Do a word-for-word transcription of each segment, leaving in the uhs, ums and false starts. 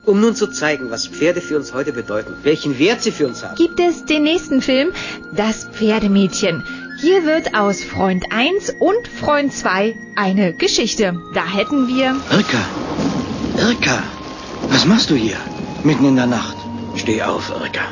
Um nun zu zeigen, was Pferde für uns heute bedeuten, welchen Wert sie für uns haben, gibt es den nächsten Film, Das Pferdemädchen. Hier wird aus Freund eins und Freund zwei eine Geschichte. Da hätten wir... Irka, Irka, was machst du hier? Mitten in der Nacht. Steh auf, Irka.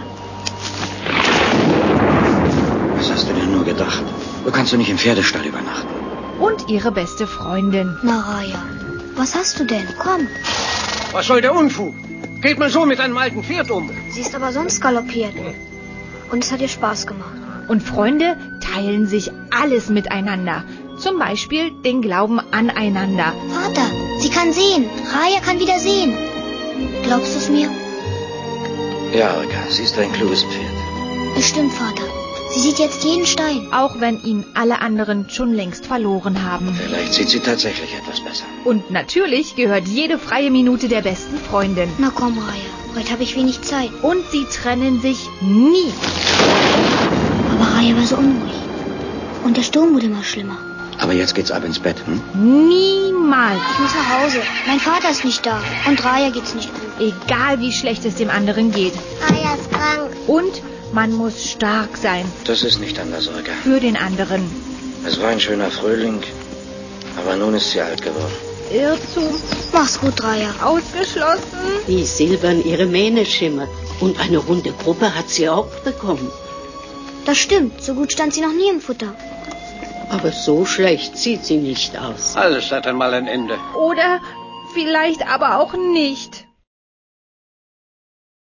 Was hast du denn nur gedacht? Du kannst doch nicht im Pferdestall übernachten. Und ihre beste Freundin. Na, Raya, was hast du denn? Komm. Was soll der Unfug? Geht man so mit einem alten Pferd um? Sie ist aber sonst galoppiert. Und es hat ihr Spaß gemacht. Und Freunde teilen sich alles miteinander. Zum Beispiel den Glauben aneinander. Vater, sie kann sehen. Raya kann wieder sehen. Glaubst du es mir? Ja, Irka, sie ist ein kluges Pferd. Bestimmt, Vater. Sie sieht jetzt jeden Stein. Auch wenn ihn alle anderen schon längst verloren haben. Vielleicht sieht sie tatsächlich etwas besser. Und natürlich gehört jede freie Minute der besten Freundin. Na komm, Raya. Heute habe ich wenig Zeit. Und sie trennen sich nie. Aber Raya war so unruhig. Und der Sturm wurde immer schlimmer. Aber jetzt geht's ab ins Bett, hm? Niemals. Ich muss nach Hause. Mein Vater ist nicht da. Und Raya geht's nicht gut. Egal wie schlecht es dem anderen geht. Raya ist krank. Und man muss stark sein. Das ist nicht anders, Irka. Für den anderen. Es war ein schöner Frühling, aber nun ist sie alt geworden. Irrtum. Mach's gut, Raya. Ausgeschlossen. Wie silbern ihre Mähne schimmert. Und eine runde Gruppe hat sie auch bekommen. Das stimmt. So gut stand sie noch nie im Futter. Aber so schlecht sieht sie nicht aus. Alles hat einmal ein Ende. Oder vielleicht aber auch nicht.